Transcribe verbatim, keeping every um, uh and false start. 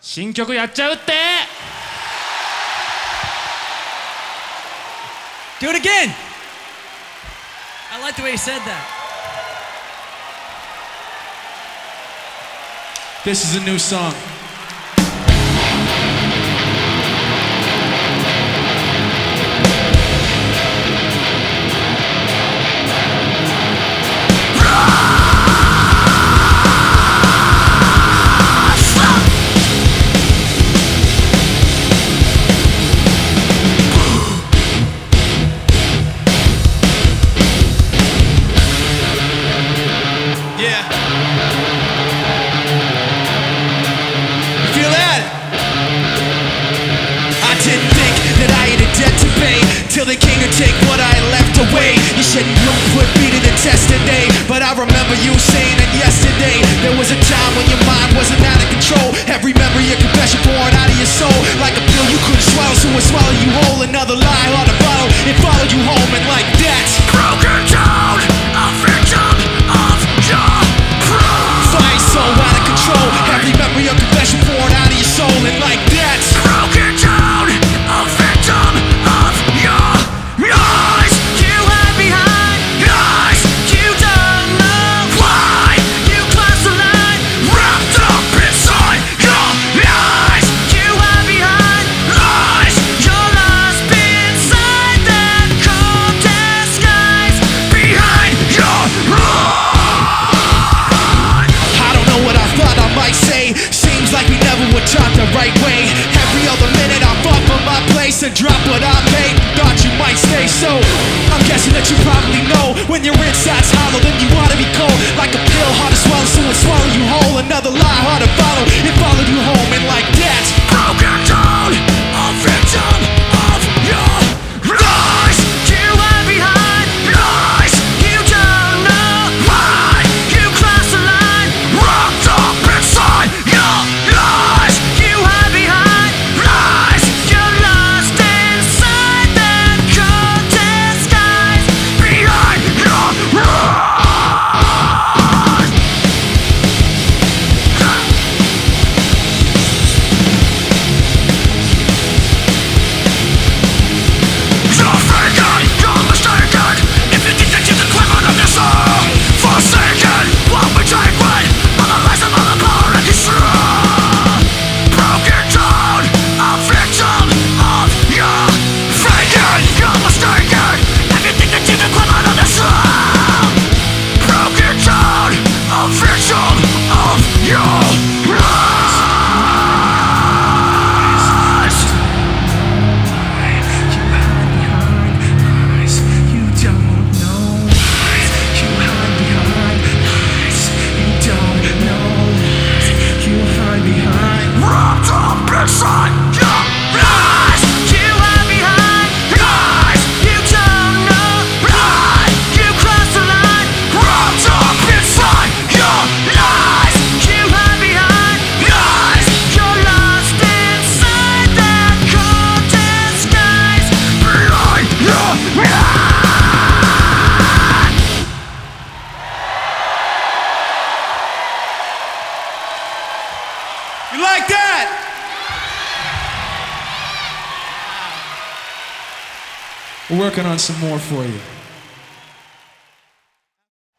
新曲やっちゃうって。 Do it again. I like the way you said that. This is a new song. Till they came to take what I left away. You shouldn't have put me to the test today, but I remember you saying it yesterday. There was a time when your mind wasn't out of control. Every memory of confession pouring out of your soul, like a pill you couldn't swallow, so it swallowed you whole. Another lie on a bottle, it followed you home, and like that, broken down, a victim of your pride. Flying so out of control. Every memory of confession pouring out of your soul, and like that, broken down, a victim of your lies. You hide behind lies. You don't know why. You cross the line, wrapped up inside your lies. You hide behind lies. You're lost inside that cold disguise. Behind your lie. I don't know what I thought I might say. Seems like we never were taught the right way. Every other minute I fought for my place and drop what I made. Thought you might stay, so I'm guessing that you probably know when your inside's hollow, then you wanna be cold. Like a pill, hard to swallow, so it swallow you whole. Another lie, hard to follow, it followed you home, and like that, broken down, a victim of your lies. You hide behind lies. You don't know why. You cross the line, wrapped up inside your lies. You hide behind lies. You're lost inside that cold disguise. Behind your lies. You're faking, you're mistaken. If you think that you can climb out of your soul, forsaken, won't be taken. All the lies of all the power and control. Broken down, a victim of your faking. You're mistaken. If you think that you can climb out of your soul, broken down, a victim of your lies. You hide behind lies. You don't know lies. You hide behind lies. You don't know lies. You hide behind wrapped up inside your lies. You hide behind lies. You don't know lies. You cross the line, wrapped up inside your lies. You hide behind lies. You're lost inside that cold disguise. Behind your lies. You like that? We're working on some more for you.